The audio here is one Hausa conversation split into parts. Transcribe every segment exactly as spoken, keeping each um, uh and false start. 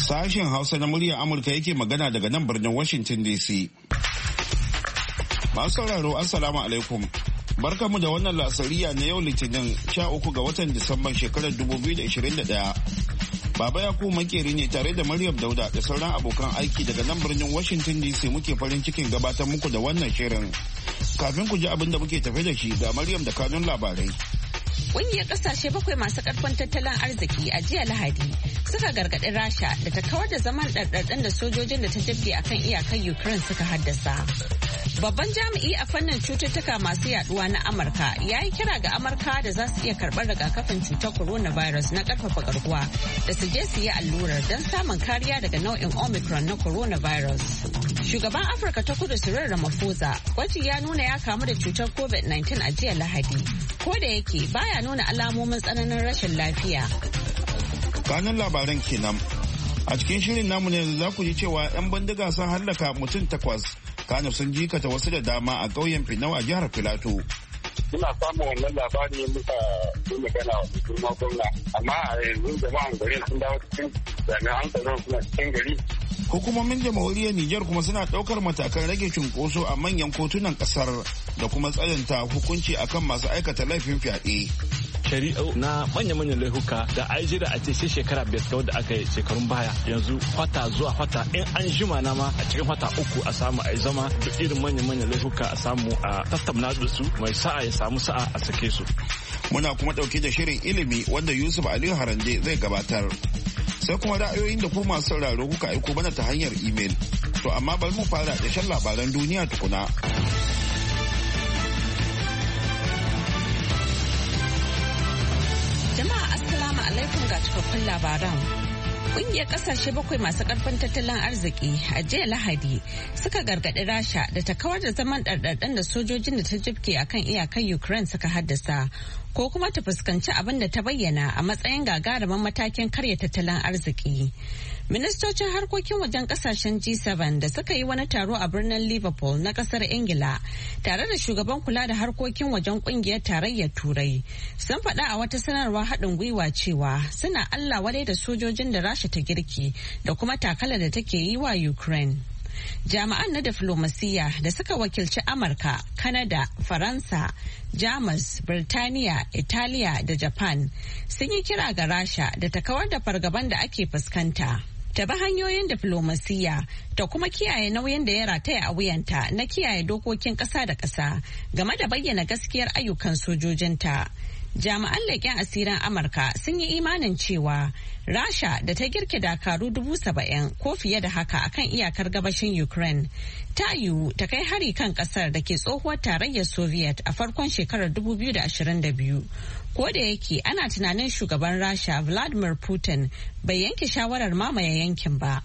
Sashen Hausa na muryar Amurka yake magana daga nan birnin Washington D C. Masu sauraro Assalamu alaikum. Barkamu da wannan lasariya na yau Litinin sha uku ga watan Disamban shekarar dubu biyu da ashirin da ɗaya. Baba Yakubu makeri ne tare da Maryam Dauda da sauran abokan aiki daga nan birnin Washington D C muke farin cikin gabatar muku da wannan shirin. Kafin ku ji abin da muke tafe da shi ga Maryam da kanun labarai. Ƙungiyar ƙasashe bakwai masu ƙarfin tattalin arziki a jiya Lahadi suka gargaɗi Rasha da ta kawar da zaman ɗarɗarɗin da sojojin da ta jibge a kan iyakar Ukraine suka haddasa. Babban jami'i a fannin cututtuka masu yaduwa na Amurka ya yi kira ga Amurka da za su iya karɓar rigakafin cutar coronavirus na ƙarfafa garkuwa da su je su yi allurar don samun kariya daga nau'in Omicron na coronavirus. Shugaban Afirka ta Kudu Cyril Ramaphosa gwaji ya nuna ya kamu da cutar covid nineteen a jiya Lahadi. Ko da yake baya nuna alamomin tsananin rashin lafiya. Kanun labaran kenan. A cikin shirin namu ne za ku ji cewa 'yan bindiga sun hallaka mutum takwas, kana sun jikata wasu da dama a ƙauyen Finau a jihar Filato. Muna samun wannan labari muka yi magana wa hukumar gwamna, amma a yanzu jama'an garin sun dawo cikin jami'an tsaro suna cikin gari. Hukumomin jamhuriyar Nijar kuma suna ɗaukar matakan rage cunkoso a manyan kotunan ƙasar da kuma tsananta hukunci akan masu aikata laifin fyaɗe. Shari'o na manya-manyan laifuka da ai jira a ce sai shekara biyar ta wadda aka yi shekarun baya yanzu fata zuwa fata in an jima na ma a cikin fata uku a samu a zama duk irin manya-manyan laifuka a samu a tattauna da su mai sa'a ya samu sa'a a sake su. Muna kuma ɗauke da shirin ilimi wanda Yusuf Aliyu Harande zai gabatar. Sai kuma ra'ayoyin da ku masu sauraro kuka aiko mana ta hanyar imel. To amma bari mu fara da shan labaran duniya tukuna. Jama'a Assalamu alaikum ga cikakkun labaran. Ƙungiyar ƙasashe bakwai masu ƙarfin tattalin arziki a jiya Lahadi suka gargaɗi Rasha da ta kawar da zaman ɗarɗarɗen da sojojin da ta jibke a kan iyakar Ukraine suka haddasa ko kuma ta fuskanci abin da ta bayyana a matsayin gagarumin matakin karya tattalin arziki. Ministocin harkokin wajen kasashen G seven da suka yi wani taro a birnin Liverpool na kasar Ingila tare da shugaban kula da harkokin wajen kungiyar tarayyar Turai sun faɗa a wata sanarwar haɗin gwiwa cewa suna Allah wadai da sojojin da Rasha ta girki da kuma takala da take yi wa Ukraine. Jami'an na diflomasiyya da suka wakilci Amurka, Kanada, Faransa, Jamus, Birtaniya, Italiya da Japan sun yi kira ga Rasha da ta kawar da fargaban da ake fuskanta. Ta bi hanyoyin diflomasiyya ta kuma kiyaye nauyin da ya rataya a wuyanta na kiyaye dokokin ƙasa da ƙasa game da bayyana gaskiyar ayyukan sojojinta. Jami'an leƙen asirin Amurka sun yi imanin cewa Rasha da ta girke dakaru dubu saba'in ko fiye da haka akan iyakar gabashin Ukraine ta yiwu ta kai hari kan ƙasar da ke tsohuwar tarayyar Soviet a farkon shekarar dubu biyu da ashirin da biyu. Ko da yake ana tunanin shugaban Rasha Vladimir Putin bai yanke shawarar mamaye yankin ba.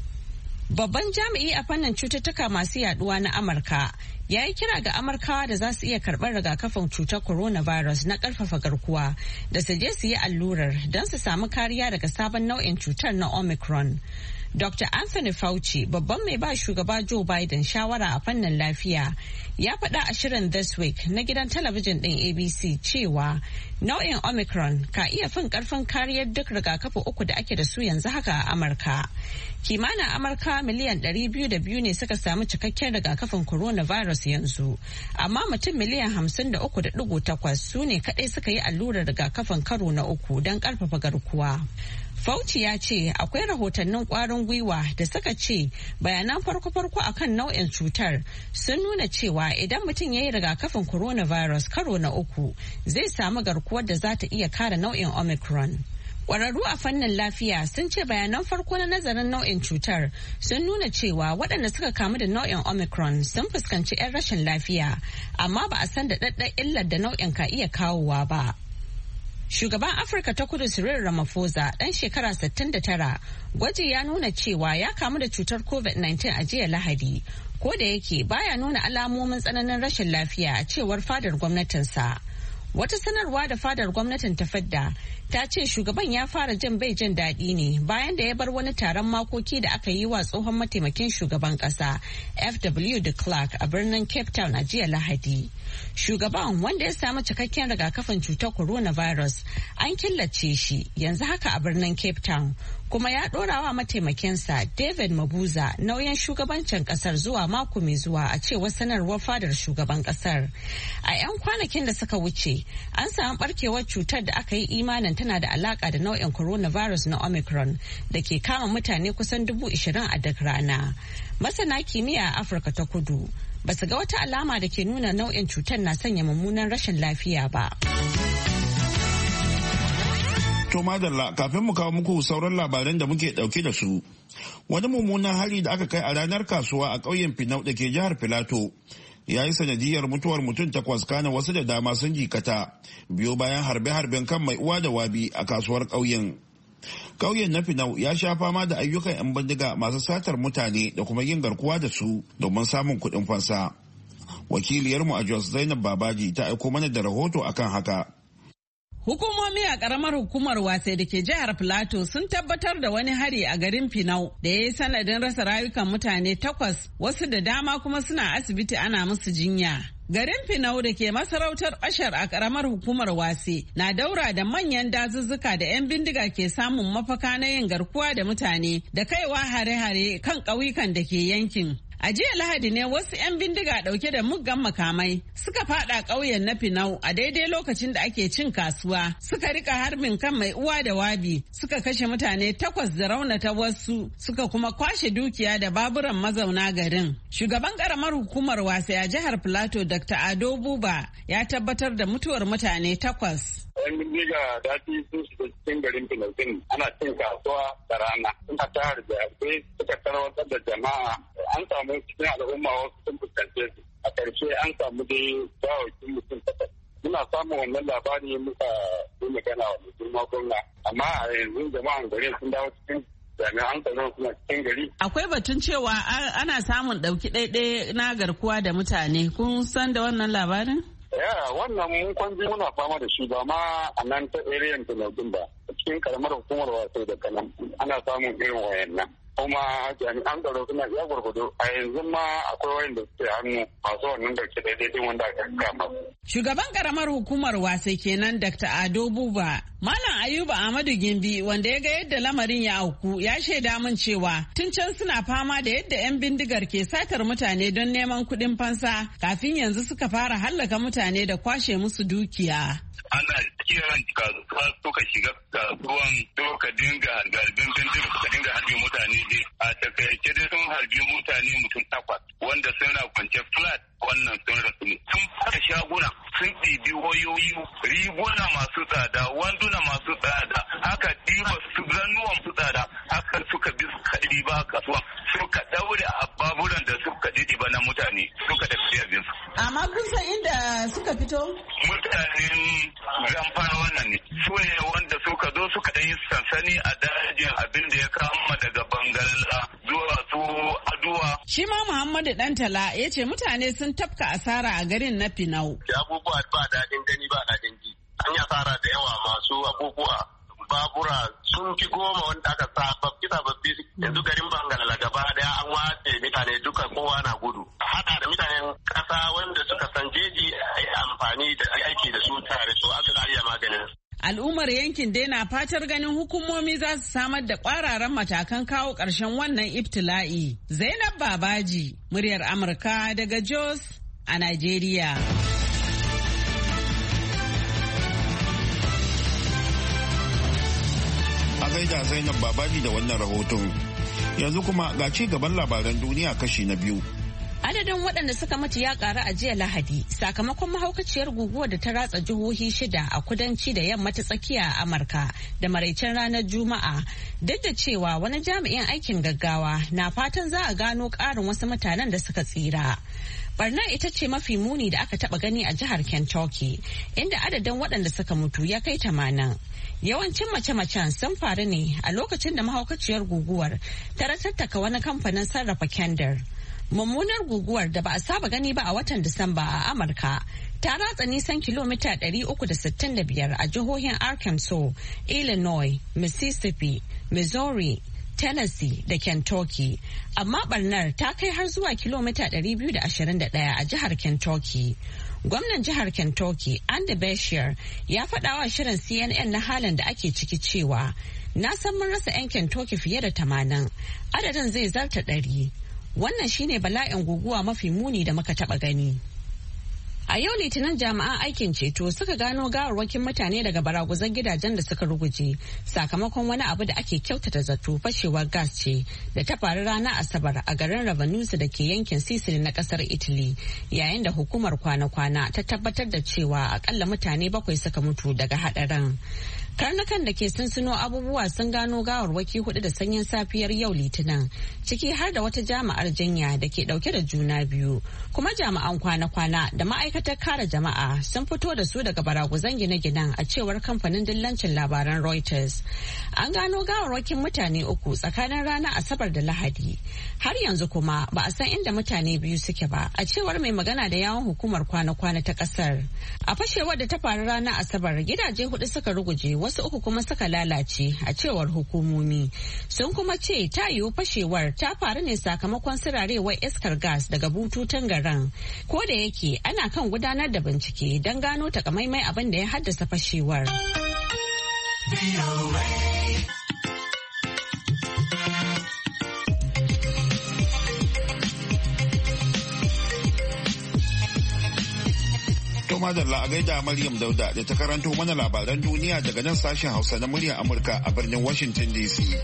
Babban jami'i a fannin cututtuka masu yaduwa na Amurka ya yi kira ga Amurkawa da za su iya karɓar rigakafin cutar coronavirus na ƙarfafa garkuwa da su je su yi allurar don su samu kariya daga sabon nau'in cutar na Omicron. Doctor Anthony Fauci, babban mai ba shugaba Joe Biden shawara a fannin lafiya, ya faɗa a shirin This Week na gidan talabijin ɗin A B C cewa nau'in Omicron ka iya fin ƙarfin kariyar duk rigakafi uku da ake da su yanzu haka a Amurka. Kimanin Amurka miliyan ɗari biyu da biyu ne suka samu cikakken rigakafin coronavirus yanzu, amma mutum miliyan hamsin da uku da ɗigo takwas su ne kaɗai suka yi allurar rigakafin karo na uku don ƙarfafa garkuwa. Fauci ya ce akwai rahotannin kwarin gwiwa da suka ce bayanan farko-farko akan nau'in cutar sun nuna cewa idan mutum ya yi rigakafin coronavirus karo na uku zai samu garkuwar da za ta iya kare nau'in Omicron. Ƙwararru a fannin lafiya sun ce bayanan farko na nazarin nau'in cutar sun nuna cewa waɗanda suka kamu da nau'in Omicron sun fuskanci 'yan rashin lafiya, amma ba a san da ɗaɗɗar illar da nau'in ka iya kawowa ba. Shugaban Afirka ta Kudu Cyril Ramaphosa ɗan shekara sittin da tara gwaji ya nuna cewa ya kamu da cutar covid nineteen a jiya Lahadi, ko da yake baya nuna alamomin tsananin rashin lafiya a cewar fadar gwamnatinsa. Wata sanarwa da fadar gwamnatin ta fidda ta ce shugaban ya fara jin bai jin daɗi ne bayan da ya bar wani taron makoki da aka yi wa tsohon mataimakin shugaban ƙasa F W de Klerk a birnin Cape Town a jiya Lahadi. Shugaban wanda ya samu cikakken rigakafin cutar coronavirus an killace shi yanzu haka a birnin Cape Town kuma ya ɗora wa mataimakinsa David Mabuza nauyin shugabancin ƙasar zuwa mako mai zuwa a cewar sanarwar fadar shugaban ƙasar. A 'yan kwanakin da suka wuce an samu barkewar cutar da aka yi imanin tana da alaka da nau'in coronavirus na Omicron da ke kama mutane kusan dubu ishirin a duk rana. Masana kimiyya a Afirka ta Kudu ba su ga wata alama da ke nuna nau'in cutar na sanya mummunan rashin lafiya ba. To madalla, kafin mu kawo muku sauran labaran da muke dauke da su. Wani mummunan hari da aka kai a ranar kasuwa a ƙauyen Finau da ke jihar Filato ya yi sanadiyar mutuwar mutum takwas, kana wasu da dama sun jikata biyo bayan harbe-harben kan mai uwa da wabi a kasuwar ƙauyen. Ƙauyen na Finau ya sha fama da ayyukan 'yan bindiga masu satar mutane da kuma yin garkuwa da su domin samun kuɗin fansa. Wakiliyarmu a Jos Zainab Babaji ta aiko mana da rahoto akan haka. Hukumomi a ƙaramar hukumar Wasai da ke jihar Filato sun tabbatar da wani hari a garin Finau da ya yi sanadin rasa rayukan mutane takwas, wasu da dama kuma suna asibiti ana musu jinya. Garin Finau da ke masarautar Ashar a ƙaramar hukumar Wase na daura da manyan dazuzzuka da 'yan bindiga ke samun mafaka na yin garkuwa da mutane da kaiwa hare-hare kan ƙauyukan da ke yankin. A jiya Lahadi ne wasu 'yan bindiga ɗauke da muggan makamai suka fada ƙauyen na Finau a daidai lokacin da ake cin kasuwa, suka rika harbin kan mai uwa da wabi, suka kashe mutane takwas da raunata wasu, suka kuma kwashe dukiya da baburan mazauna garin. Shugaban ƙaramar hukumar Wase a jihar Filato Doctor Ado Buba ya tabbatar da mutuwar mutane takwas. Yan bindiga daɗi sun shiga cikin garin Finau ana cin kasuwa da rana. Suna ta harbe harbe suka tarwatar da jama'a. An samu cikin al'umma wasu sun fuskance su. A ƙarshe an samu dai gawakin mutum takwas. Muna samun wannan labari muka yi magana wa mutum gwamna. Amma a yanzu jama'an garin sun dawo cikin jami'an tsaro suna cikin gari. Akwai batun cewa ana samun ɗauki ɗaiɗai na garkuwa da mutane. Kun san da wannan labarin? Ya wannan mun kwanji muna fama da shi ba ma a nan ta area Tinobin ba. Cikin karamar hukumar wato da kanan ana samun irin wayannan. Kuma jami'an tsaro suna iya gwargwado a yanzu ma akwai wayanda suke hannu masu wannan da ke daidai wanda aka kama. Shugaban karamar hukumar Wasai kenan Doctor Ado Buba. Malam Ayuba Ahmadu Gimbi wanda ya ga yadda lamarin ya auku ya shaida min cewa tun can suna fama da yadda 'yan bindigar ke satar mutane don neman kuɗin fansa kafin yanzu suka fara hallaka mutane da kwashe musu dukiya. Ana kiran kasuwa suka shiga kasuwan suka dinga harbin bindiga suka dinga harbin mutane dai a takaice dai sun harbi mutane mutum takwas wanda suna kwance flat wannan sun rasu ne. Sun fara shaguna sun ɗibi wayoyi riguna masu tsada wanduna masu tsada haka ɗiba su zannuwan su tsada haka suka bi suka ɗiba kasuwa suka ɗaure a baburan da suka ɗiba na mutane suka tafi abin su. Amma kun san inda suka fito? Mutanen zamfara wannan ne su ne wanda suka zo suka ɗan yi sansani a dajin abin da ya kama daga Bangala zuwa su Aduwa. Shi ma Muhammadu Dantala ya ce mutane sun tafka asara a garin na Finau. Abubuwa ba daɗin gani ba daɗin ji. An yi asara da yawa masu abubuwa babura sun fi goma wanda aka sababbi sababbi yanzu garin Bangala gaba daya an wace mutane duka kowa na gudu. Haɗa da mutanen ƙasa wanda suka san jeji a yi amfani da aiki da su tare so aka za iya maganin. Al'ummar yankin dai na fatar ganin hukumomi za su samar da kwararan matakan kawo ƙarshen wannan ibtila'i. Zainab Babaji, muryar Amurka daga Jos a Najeriya. A gaida Zainab Babaji da wannan rahoton. Yanzu kuma ga ci gaban labaran duniya kashi na biyu. Adadin waɗanda suka mutu ya ƙaru a jiya Lahadi sakamakon mahaukaciyar guguwar da ta ratsa jihohi shida a kudanci da yamma ta tsakiya a Amurka da maraicen ranar Juma'a. Duk da cewa wani jami'in aikin gaggawa na fatan za a gano ƙarin wasu mutanen da suka tsira. Barnar ita ce mafi muni da aka taɓa gani a jihar Kentucky, inda adadin waɗanda suka mutu ya kai tamanin. Yawancin mace-macen sun faru ne a lokacin da mahaukaciyar guguwar ta ratattaka wani kamfanin sarrafa kendir. Mummunar guguwar da ba a saba gani ba a watan Disamba a Amurka ta ratsa nisan kilomita ɗari uku da sittin da biyar a jihohin Arkansas, Illinois, Mississippi, Missouri, Tennessee da Kentucky. Amma barnar ta kai har zuwa kilomita ɗari biyu da ashirin da ɗaya a jihar Kentucky. Gwamnan jihar Kentucky, Andy Beshear, ya faɗa wa shirin C N N na halin da ake ciki cewa, na san mun rasa 'yan Kentucky fiye da tamanin, adadin zai zarta ɗari. Wannan shine bala'in guguwa mafi muni da muka taɓa gani. A yau Litinin jami'an aikin ceto suka gano gawarwakin mutane daga baraguzan gidajen da suka ruguje sakamakon wani abu da ake kyautata zato fashewar gas ce da ta faru ranar Asabar a garin Ravanusa da ke yankin Sicily na kasar Italy, yayin da hukumar kwana-kwana ta tabbatar da cewa akalla mutane bakwai suka mutu daga hadarin. Karnukan da ke sunsuno abubuwa sun gano gawarwaki hudu da sanyin safiyar yau Litinin, ciki har da wata jami'ar jinya da ke dauke da juna biyu, kuma jami'an kwana-kwana da ma'aikatar kare jama'a sun fito da su daga baraguzan gine-ginen a cewar kamfanin dillancin labaran Reuters. An gano gawarwakin mutane uku tsakanin ranar Asabar da Lahadi. Har yanzu kuma ba a san inda mutane biyu suke ba, a cewar mai magana da yawon hukumar kwana-kwana ta kasar. A fashewar da ta faru ranar Asabar, gidaje hudu suka ruguje, wasu uku kuma suka lalace, a cewar hukumomi. Sun kuma ce ta yiwu fashewar ta faru ne sakamakon sirarewar iskar gas daga bututun garin. Ko da yake ana kan gudanar da bincike don gano takamaimai abin da ya haddasa fashewar. Madalla a gaida Maryam Dauda da ta karanto mana labaran duniya daga nan sashen Hausa na muryar Amurka a birnin Washington D C.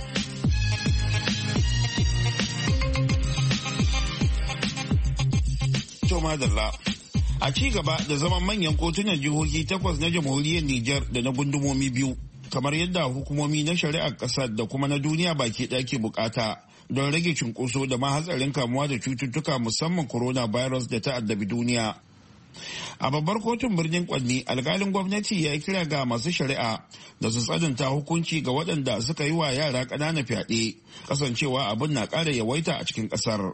To madalla. A ci gaba da zaman manyan kotunan jihohi takwas na jamhuriyar Nijar da na gundumomi biyu, kamar yadda hukumomi na shari'ar ƙasar da kuma na duniya baki ɗaya ke bukata don rage cunkoso da ma hatsarin kamuwa da cututtuka musamman coronavirus da ta addabi duniya. A babbar kotun birnin Kwanni, alkalin gwamnati ya yi kira ga masu shari'a da su tsananta hukunci ga waɗanda suka yi wa yara ƙanana fyaɗe, kasancewa abin na ƙara yawaita a cikin ƙasar.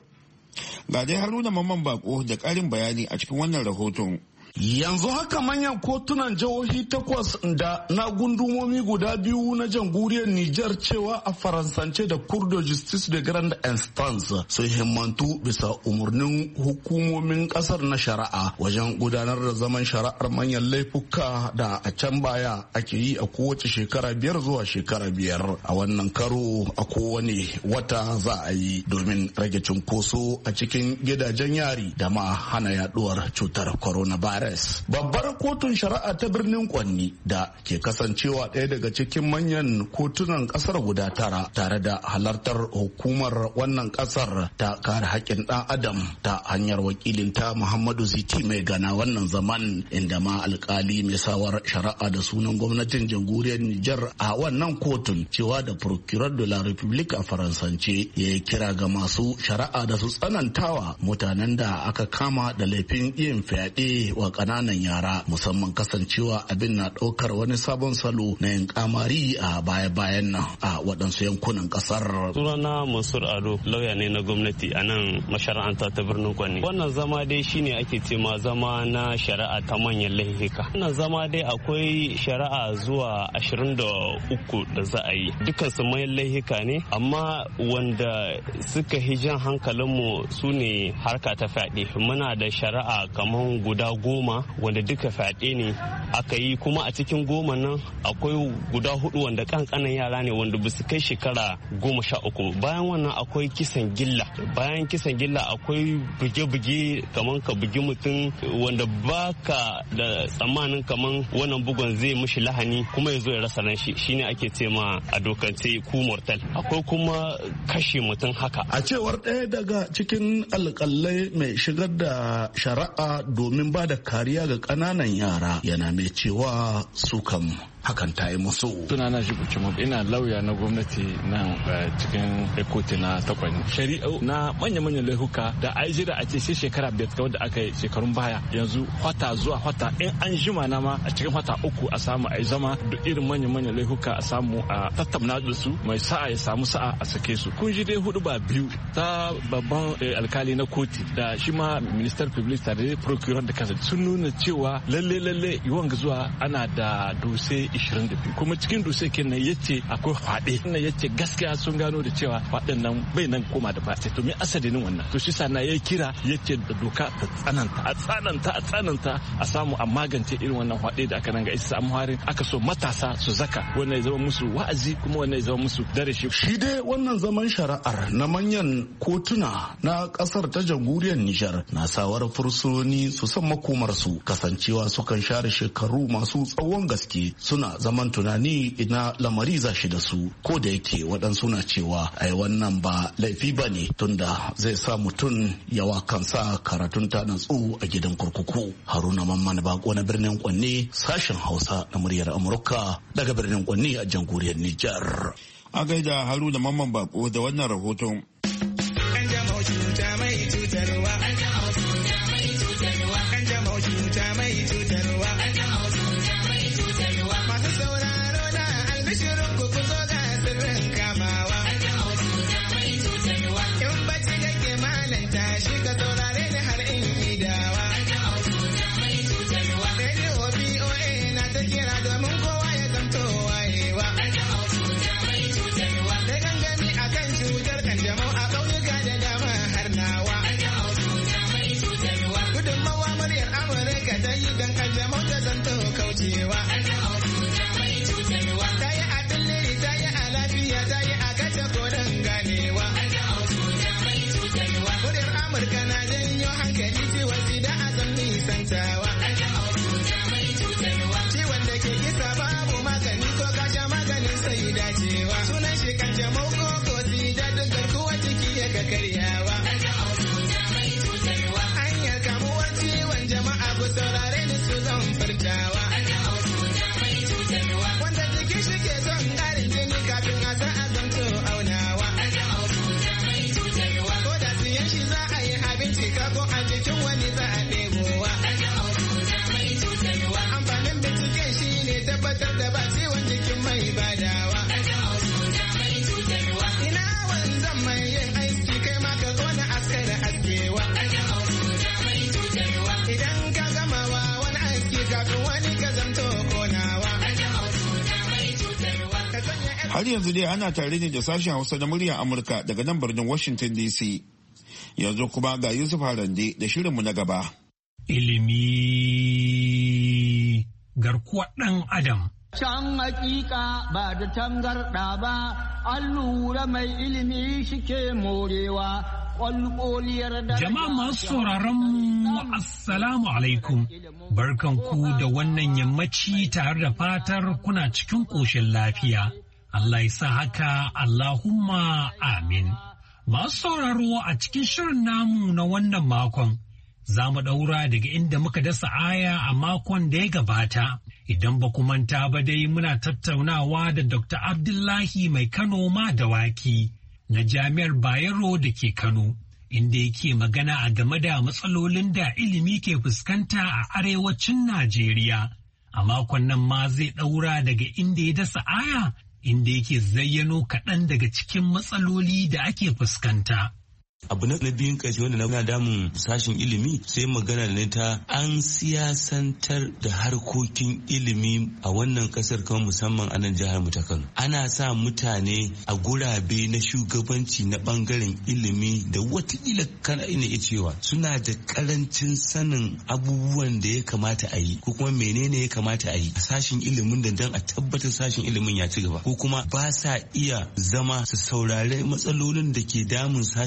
Ga dai Haruna Mamman Bako da ƙarin bayani a cikin wannan rahoton. Yanzu haka manyan kotunan jihohi takwas da na gundumomi guda biyu na jamhuriyar Nijar cewa a Faransance da Cour de Justice de Grande Instance sun himmantu bisa umarnin hukumomin kasar na shari'a wajen gudanar da zaman shari'ar manyan laifuka da a can baya ake yi a kowace shekara biyar zuwa shekara biyar. A wannan karo a kowane wata za a yi domin rage cunkoso a cikin gidajen yari da ma hana yaduwar cutar coronavirus. Babbar kotun shari'a ta birnin Kwanni da ke kasancewa ɗaya daga cikin manyan kotunan ƙasar guda tara tare da halartar hukumar wannan ƙasar ta kare haƙƙin ɗan adam ta hanyar wakilinta Muhammadu Ziti mai gana wannan zaman, inda ma alƙali mai sawar shari'a da sunan gwamnatin jamhuriyar Nijar a wannan kotun cewa da Procureur de la République a Faransance ya yi kira ga masu shari'a da su tsanantawa mutanen da aka kama da laifin yin fyaɗe wa ƙananan yara, musamman kasancewa abin na ɗaukar wani sabon salo na yin kamari a baya-bayan nan a waɗansu yankunan ƙasar. Sunana Mansur Ado, lauya ne na gwamnati a nan mashara'anta ta birnin Kwanni. Wannan zama dai shine ake ce ma zama na shari'a ta manyan laifuka. Wannan zama dai akwai shari'a zuwa ashirin da uku da za a yi. Dukkan su manyan laifuka ne, amma wanda suka hijan hankalinmu su ne harka ta fyaɗe. Muna da shari'a kamar guda goma wanda duka fyaɗe ne aka yi, kuma a cikin goma nan akwai guda hudu wanda kankanan yara ne wanda ba su kai shekara goma sha uku. Bayan wannan akwai kisan gilla, bayan kisan gilla akwai buge-buge kamar ka bugi mutum wanda baka da tsammanin kamar wannan bugun zai mishi lahani kuma ya zo ya rasa ran shi, shine ake ce ma a dokance ku mortal. Akwai kuma kashe mutum haka. A cewar ɗaya daga cikin alƙalai mai shigar da shari'a domin ba da kariya ga ƙananan yara, yana mai cewa su kam hakan ta yi musu. Sunana Jibu Cimo, ina lauya na gwamnati nan cikin kotu na takwani. Shari'o na manya-manyan laifuka da ai jira a ce sai shekara biyar wadda aka yi shekarun baya, yanzu wata zuwa wata in an jima na ma a cikin wata uku a samu a zama da irin manya-manyan laifuka a samu a tattauna da su, mai sa'a ya samu sa'a a sake su. Kun ji dai hudu ba biyu ta babban alkali na koti da shi ma minister public tare da procureur da kansa sun nuna cewa lalle lalle yawan zuwa ana da dose ishirin da biyu, kuma cikin dose kenan yace akwai fade, wannan yace gaskiya sun gano da cewa faden nan bai nan koma da ba to me asalin wannan, to shi sana yayi kira yace da doka ta tsananta a tsananta a tsananta a samu a magance irin wannan fade da aka nan ga isa amharin aka so matasa su zaka wannan ya zama musu wa'azi kuma wannan ya zama musu darasi. Shi dai wannan zaman shari'ar na manyan kotuna na kasar ta jamhuriyar Nijar na sawar fursunoni su san makomarsu, kasancewa sukan share shekaru masu tsawon gaske suna zaman tunani ina lamari za shi da su, ko da yake waɗansu na cewa ai wannan ba laifi ba ne tunda zai sa mutum yawa kansa karatun ta natsu a gidan kurkuku. Haruna Mamman Bako na birnin Kwanne, sashen Hausa na muryar Amurka daga birnin Kwanne a jamhuriyar Nijar. A gaida Haruna Mamman Bako da wannan rahoton. Har yanzu dai ana tare ne da sashen Hausa na muryar Amurka daga nan birnin Washington D C. Yanzu kuma ga Yusuf Harande da shirinmu na gaba. Ilimi garkuwar ɗan Adam. Can hakika ba da tangarɗa ba, an lura mai ilimi shike morewa. Jama'a masu sauraron mu assalamu alaikum, barkanku da wannan yammaci tare da fatar kuna cikin ƙoshin lafiya. Allah ya sa haka, Allahumma amin. Masu sauraro a cikin shirin namu na wannan makon, za mu ɗaura daga inda muka dasa aya a makon da ya gabata. Idan ba ku manta ba dai muna tattaunawa da Dokta Abdullahi Mai Kano Madawaki na Jami'ar Bayero da ke Kano, inda yake magana a game da matsalolin da ilimi ke fuskanta a arewacin Najeriya. A makon nan ma zai ɗaura daga inda ya dasa aya, inda yake zayyano kaɗan daga cikin matsaloli da ake fuskanta. Abu na biyun ƙarshe wanda na damun sashen ilimi sai magana ne ta an siyasantar da harkokin ilimi a wannan ƙasar kan musamman a nan jihar mu ta Kano. Ana sa mutane a gurabe na shugabanci na ɓangaren ilimi da watakila kana ina iya cewa suna da ƙarancin sanin abubuwan da ya kamata a yi ko kuma menene ya kamata a yi a sashen ilimin da dan a tabbatar sashen ilimin ya ci gaba, ko kuma ba sa iya zama su saurari matsalolin da ke damun sashen ilimin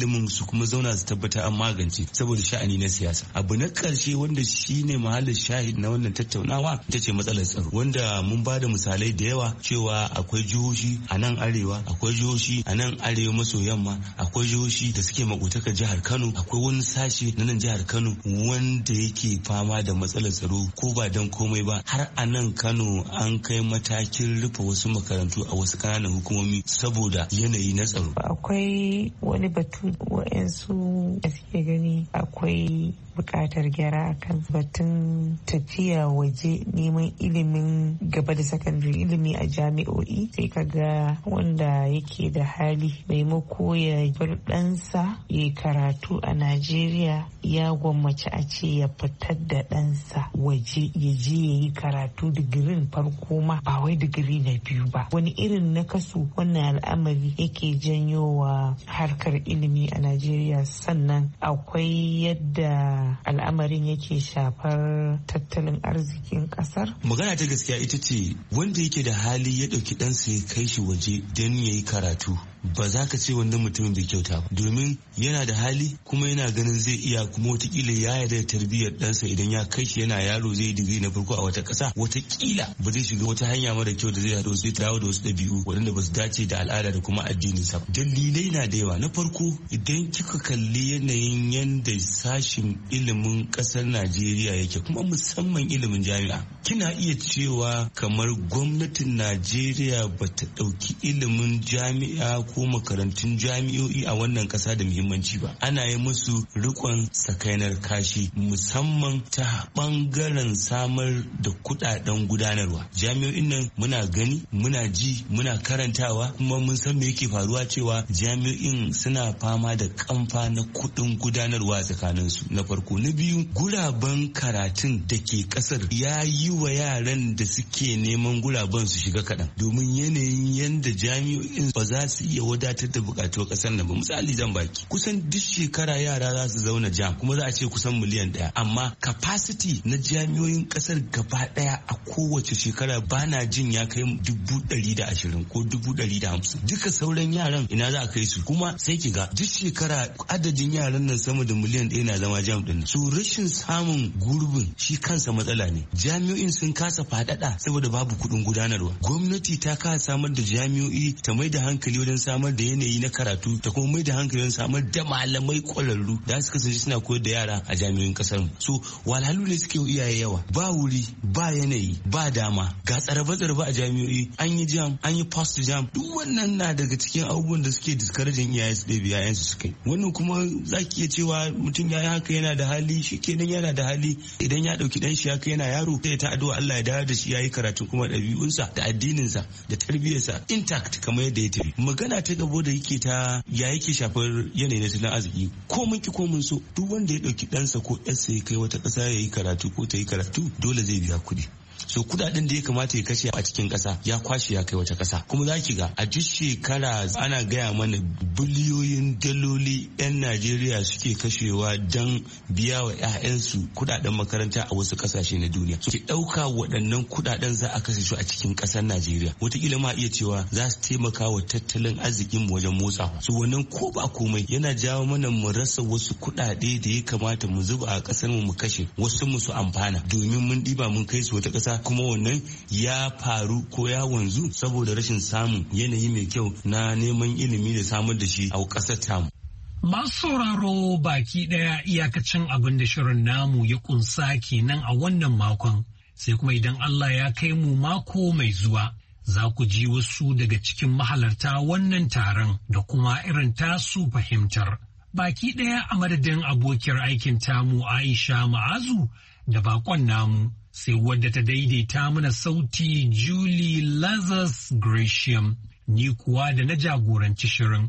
ilimin su kuma zauna su tabbata an magance saboda sha'ani na siyasa. Abu na karshe wanda shine mahallin shahid na wannan tattaunawa ita ce matsalar tsaro, wanda mun ba da misalai da yawa cewa akwai jihohi a nan arewa, akwai jihohi a nan arewa maso yamma, akwai jihohi da suke makotakar jihar Kano, akwai wani sashi na nan jihar Kano wanda yake fama da matsalar tsaro ko ba dan komai ba har a nan Kano an kai matakin rufe wasu makarantu a wasu kananan hukumomi saboda yanayi na tsaro. Akwai wani batu wa'yansu da suke gani akwai buƙatar gyara akan batun tafiya waje neman ilimin gaba da sakandare, ilimi a jami'o'i. Sai kaga wanda yake da hali maimako ya bar ɗansa ya karatu a Najeriya ya gwammace a ce ya fitar da ɗansa waje ya je ya yi karatu digirin farko ma ba wai digiri na biyu ba. Wani irin na kasu wannan al'amari yake janyowa harkar ilimi a Najeriya. Sannan akwai yadda al'amarin yake shafar tattalin arzikin kasar. Magana ta gaskiya ita ce wanda yake da hali ya ɗauki ɗansa ya kai shi waje don ya yi karatu, ba za ka ce wannan mutumin bai kyauta ba, domin yana da hali kuma yana ganin zai iya, kuma watakila ya yarda da tarbiyyar ɗansa idan ya kai shi yana yaro zai yi digiri na farko a wata ƙasa, watakila ba zai shiga wata hanya mara kyau da zai haɗu zai dawo da wasu ɗabi'u waɗanda ba su dace da al'ada da kuma addinin sa. Dalilai na da yawa. Na farko, idan kika kalli yanayin yanda sashin ilimin ƙasar Najeriya yake, kuma musamman ilimin jami'a, kina iya cewa kamar gwamnatin Najeriya ba ta ɗauki ilimin jami'a ko makarantun jami'o'i a wannan kasa da muhimmanci ba. Ana yi musu rikon sakainar kashi, musamman ta bangaren samar da kudaden gudanarwa. Jami'o'in nan muna gani, muna ji, muna karantawa, kuma mun san me yake faruwa cewa jami'o'in suna fama da kamfa na kudin gudanarwa tsakanin su. Na farko. Na biyu, guraben karatun da ke kasar ya yi wa yaran da suke neman guraben su shiga kaɗan, domin yanayin yanda jami'o'in ba za su iya wadatar da bukatuwar kasar nan ba. Misali zan baki, kusan duk shekara yara za su zauna jam, kuma za a ce kusan miliyan daya, amma capacity na jami'oyin kasar gaba daya a kowace shekara bana jin ya kai dubu ɗari da ashirin ko dubu ɗari da hamsin. Duka sauran yaran ina za a kai su? Kuma sai ki ga duk shekara adadin yaran nan sama da miliyan ɗaya na zama jam din. So rashin samun gurbin shi kansa matsala ne. Jami'o'in sun kasa faɗaɗa saboda babu kuɗin gudanarwa. Gwamnati ta kasa samar da jami'o'i ta mai da hankali wajen samar da yanayi na karatu, ta kuma mai da hankali wajen samar da malamai kwararru da su kasance suna koyar da yara a jami'o'in kasar mu. So walhalu ne suke iyaye yawa, ba wuri, ba yanayi, ba dama, ga tsarabe-tsarabe a jami'o'i, an yi jam, an yi post jam, duk wannan na daga cikin abubuwan da suke discouraging iyaye su ɗabi yayansu su kai. Wannan kuma za ki iya cewa mutum ya yi haka yana da hali, shi kenan yana da hali, idan ya ɗauki ɗan shi haka yana yaro sai ta addu'a Allah ya dawo da shi ya yi karatu kuma ɗabi'unsa da addininsa da tarbiyyarsa intact kamar yadda ya tafi. Magana ta gabo da yake ta ya yake shafar yanayi na tattalin arziki, ko mun ki ko mun so, duk wanda ya ɗauki ɗansa ko ƴarsa ya kai wata ƙasa ya yi karatu ko ta yi karatu dole zai biya kuɗi. So kudaden da ya kamata ya kashe a cikin kasa ya kwashe ya kai wata kasa. Kuma za ki ga a duk shekara ana gaya mana biliyoyin daloli 'yan Najeriya suke kashewa don biya wa 'ya'yansu kudaden makaranta a wasu kasashe na duniya. So ki ɗauka waɗannan kudaden za a kashe su a cikin ƙasar Najeriya. Wataƙila ma iya cewa za su taimaka wa tattalin arzikin mu wajen motsawa. So wannan ko ba komai yana jawo mana mu rasa wasu kudade da ya kamata mu zuba a ƙasar mu mu kashe wasu mu su amfana, domin mun ɗiba mun kai su wata ƙasa, kuma wannan ya faru ko ya wanzu saboda rashin samun yanayi mai kyau na neman ilimi da samar da shi a ƙasar tamu. Masu sauraro baki ɗaya iyakacin abin da shirin namu ya kunsa kenan a wannan makon, sai kuma idan Allah ya kai mu mako mai zuwa za ku ji wasu daga cikin mahalarta wannan taron da kuma irin tasu fahimtar. Baki ɗaya a madadin abokiyar aikin tamu Aisha Ma'azu da bakon namu, sai wadda ta daidaita mana sauti Julie Lazarus Gratiam, ni kuwa da na jagoranci shirin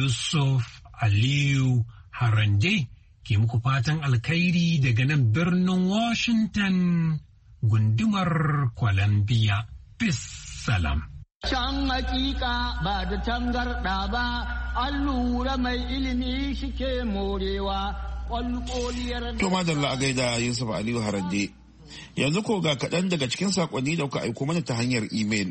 Yusuf Aliyu Harande ke muku fatan alkhairi daga nan birnin Washington gundumar Columbia. Peace salam. Can hakika ba da tangarɗa ba, an lura mai ilimi shike morewa ƙwalƙoliyar. To madalla a gaida Yusuf Aliyu Harande. Yanzu ko ga kaɗan daga cikin saƙonni da kuka aiko mana ta hanyar imel.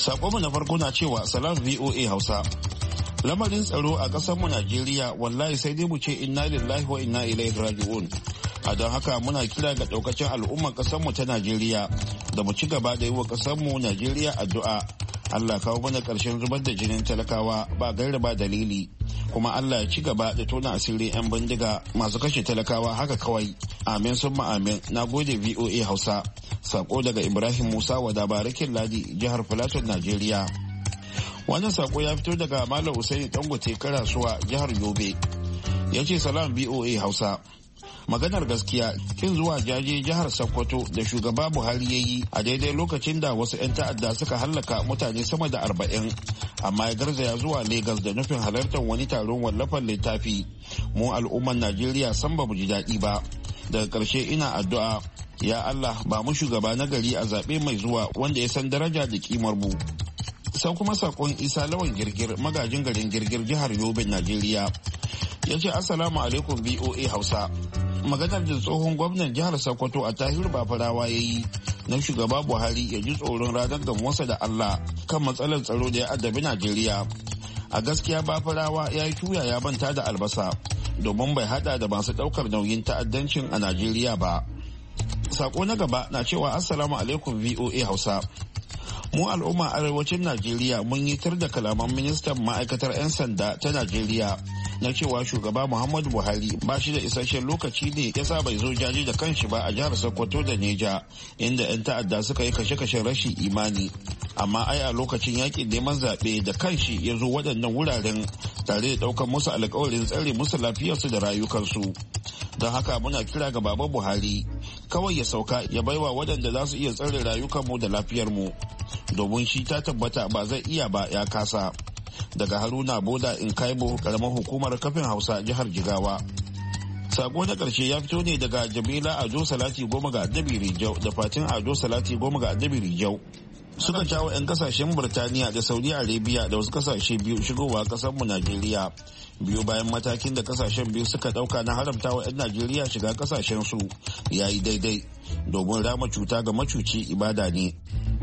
Sakonmu na farko na cewa salam V O A Hausa. Lamarin tsaro a ƙasarmu Najeriya wallahi sai dai mu ce inna lillahi wa inna ilaihi raji'un. A don haka muna kira ga ɗaukacin al'ummar ƙasarmu ta Najeriya da mu ci gaba da yi wa ƙasarmu Najeriya addu'a. Allah kawo mana ƙarshen zubar da jinin talakawa ba gaira ba dalili. Kuma Allah ya ci gaba da tona asirin 'yan bindiga masu kashe talakawa haka kawai. Amin summa amin. Na gode V O A Hausa. Sako daga Ibrahim Musa wa Barikin Ladi, jihar Filato, Najeriya. Wannan sako ya fito daga Malam Usaini Dangote Karasuwa, jihar Yobe. Ya ce salam V O A Hausa. Maganar gaskiya kin zuwa jaje jihar Sokoto da shugaba Buhari ya yi a daidai lokacin da wasu 'yan ta'adda suka hallaka mutane sama da arba'in, amma ya garzaya zuwa Legas da nufin halartar wani taron wallafar littafi. Mu al'ummar Najeriya san ba mu ji daɗi ba. Daga ƙarshe ina addu'a ya Allah ba mu shugaba na gari a zaɓe mai zuwa wanda ya san daraja da kimar mu. Sau kuma sakon Isa Lawan Girgir, magajin garin Girgir, jihar Yobe, Najeriya. Ya ce assalamu alaikum V O A Hausa. Maganar da tsohon gwamnan jihar Sokoto a Tahiru Bafarawa ya yi na shugaba Buhari ya ji tsoron ranar gamuwarsa da Allah kan matsalar tsaro da ya addabi Najeriya. A gaskiya Bafarawa ya yi tuya ya banta da albasa domin bai hada da masu daukar nauyin ta'addancin a Najeriya ba. Sako na gaba na cewa assalamu alaikum V O A Hausa. Mu al'umma arewacin Najeriya mun yi tar da kalaman ministan ma'aikatar 'yan sanda ta Najeriya na cewa shugaba Muhammadu Buhari ba shi da isasshen lokaci ne yasa bai zo jaji da kanshi ba a jihar Sokoto da Neja inda 'yan ta'adda suka yi kashe-kashen rashin imani. Amma ai a lokacin yakin neman zaɓe da kanshi ya zo waɗannan wuraren tare da ɗaukar musu alkawarin tsare musu lafiyarsu da rayukansu. Don haka muna kira ga Baba Buhari kawai ya sauka ya baiwa waɗanda za su iya tsare rayukanmu da lafiyarmu, domin shi ta tabbata ba zai iya ba ya kasa. Daga Haruna Boda in Kaibo, karamar hukumar kafin Hausa, jihar Jigawa. Sako na ƙarshe ya fito ne daga Jamila Ado Salati Goma ga Annabi Rijau da Fatin Ado Salati Goma ga Annabi Rijau. Suka jawo 'yan kasashen Burtaniya da Saudi Arabia da wasu kasashe biyu shigowa kasar mu Najeriya. Biyu bayan matakin da kasashen biyu suka dauka na haramtawa 'yan Najeriya shiga kasashen su ya yi daidai, domin rama cuta ga macuci ibada ne.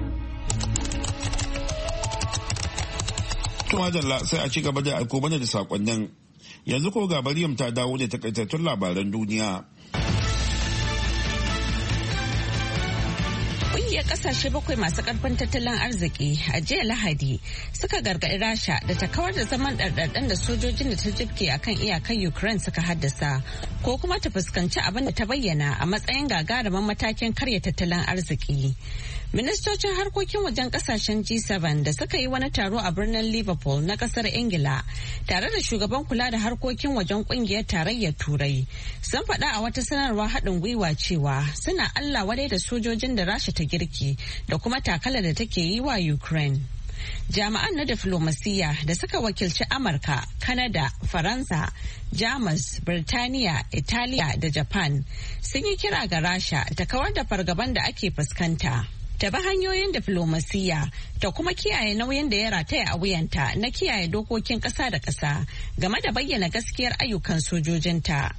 Tuma Dalla sai a ci gaba da aiko mana da sakonnin. Yanzu ko ga Maryam ta dawo da takaitattun labaran duniya. Ƙungiyar ƙasashe bakwai masu ƙarfin tattalin arziki a jiya Lahadi suka gargaɗi Rasha da ta kawar da zaman ɗarɗarɗen da sojojin da ta jibge a kan iyakar Ukraine suka haddasa, ko kuma ta fuskanci abin da ta bayyana a matsayin gagarumin matakin karya tattalin arziki. Ministocin harkokin wajen kasashen G seven da suka yi wani taro a birnin Liverpool na kasar Ingila tare da shugaban kula da harkokin wajen kungiyar tarayyar Turai sun faɗa a wata sanarwa haɗin gwiwa cewa suna Allah wadai da sojojin da Rasha ta girki da kuma takalar da take yi wa Ukraine. Jami'an na diflomasiyya da suka wakilci Amurka, Kanada, Faransa, Jamus, Birtaniya, Italiya da Japan sun yi kira ga Rasha ta kawar da fargaban da ake fuskanta. Ta bi hanyoyin diflomasiyya ta kuma kiyaye nauyin da ya rataya a wuyanta na kiyaye dokokin ƙasa da ƙasa game da bayyana gaskiyar ayyukan sojojinta.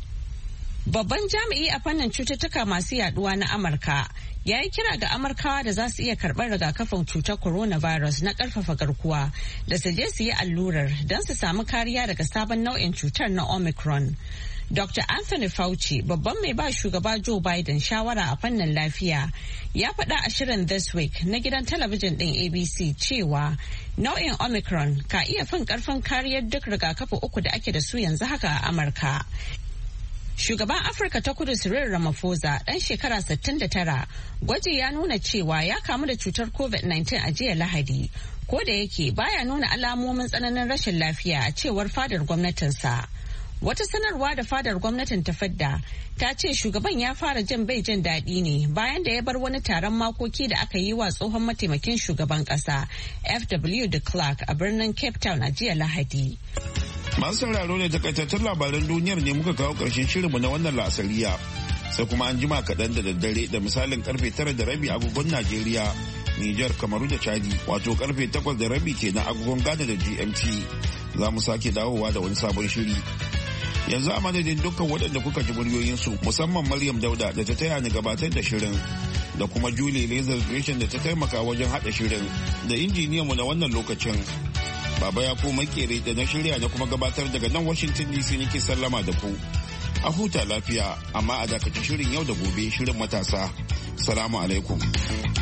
Babban jami'i a fannin cututtuka masu yaduwa na Amurka ya yi kira ga Amurkawa da za su iya karɓar rigakafin cutar coronavirus na ƙarfafa garkuwa da su je su yi allurar don su samu kariya daga sabon nau'in cutar na Omicron. Doctor Anthony Fauci, babban mai ba shugaba Joe Biden shawara a fannin lafiya, ya faɗa a shirin This Week na gidan talabijin ɗin A B C cewa nau'in Omicron ka iya fin ƙarfin kariyar duk rigakafi uku da ake da su yanzu haka a Amurka. Shugaban Afirka ta Kudu Cyril Ramaphosa, ɗan shekara sittin da tara, gwaji ya nuna cewa ya kamu da cutar COVID nineteen a jiya Lahadi, ko da yake baya nuna alamomin tsananin rashin lafiya a cewar fadar gwamnatinsa. Wata sanarwa da fadar gwamnatin ta fadda ta ce shugaban ya fara jin bai jin daɗi ne bayan da ya bar wani taron makoki da aka yi wa tsohon mataimakin shugaban ƙasa F W de Klerk a birnin Cape Town a jiya Lahadi. Masu sauraro da takaitattun labaran duniyar ne muka kawo ƙarshen shirinmu na wannan la'asariya. Sai kuma an jima kaɗan da daddare da misalin karfe tara da rabi agogon Najeriya, Nijar, Kamaru da Chadi, wato karfe takwas da rabi kenan agogon Ghana da G M T. Za mu sake dawowa da wani sabon shiri. Yanzu a madadin dukkan waɗanda kuka ji muryoyinsu musamman Maryam Dauda da ta taya ni gabatar da shirin da kuma Julie Lazar Gresham da ta taimaka wajen haɗa shirin da injiniyanmu na wannan lokacin. Baba ya kuma makere da na shirya na kuma gabatar daga nan Washington D C nake sallama da ku. A huta lafiya amma a dakaci shirin yau da gobe shirin matasa. Salamu alaikum.